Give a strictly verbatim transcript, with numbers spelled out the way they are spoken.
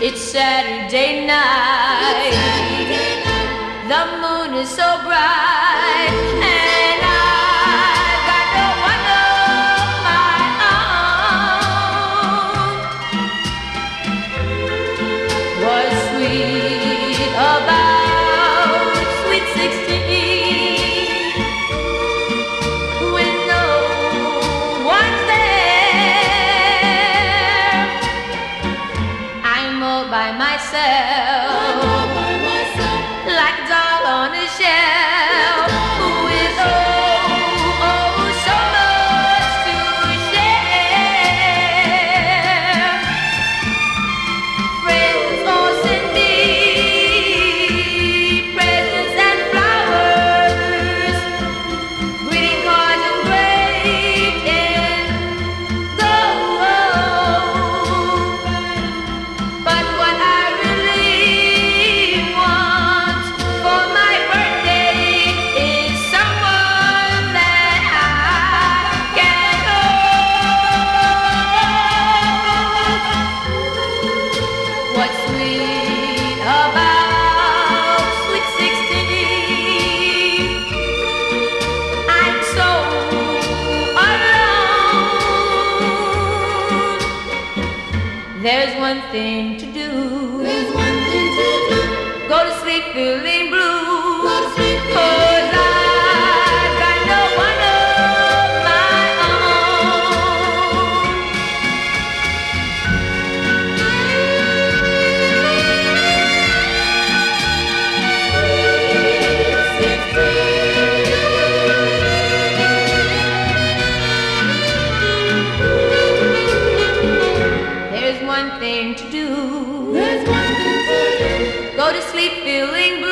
It's Saturday night. Saturday night. The moon is so bright, and I've got no one of my own. What's sweet about sweet sixteen when no one's there? I'm all by myself, like a doll on a shelf, with oh, oh, so much to share. Friends all send me presents and flowers, greeting cards engraved in gold. But what I really want for my birthday is someone that I can hold. What's sweet about sweet sixteen? I'm so alone. There's one thing to do. There's one thing to do. Go to sleep feeling blue. Go to sleep feeling 'Cause I've got no one of my own. There's one thing to do. There's one thing to do. Go to sleep feeling blue.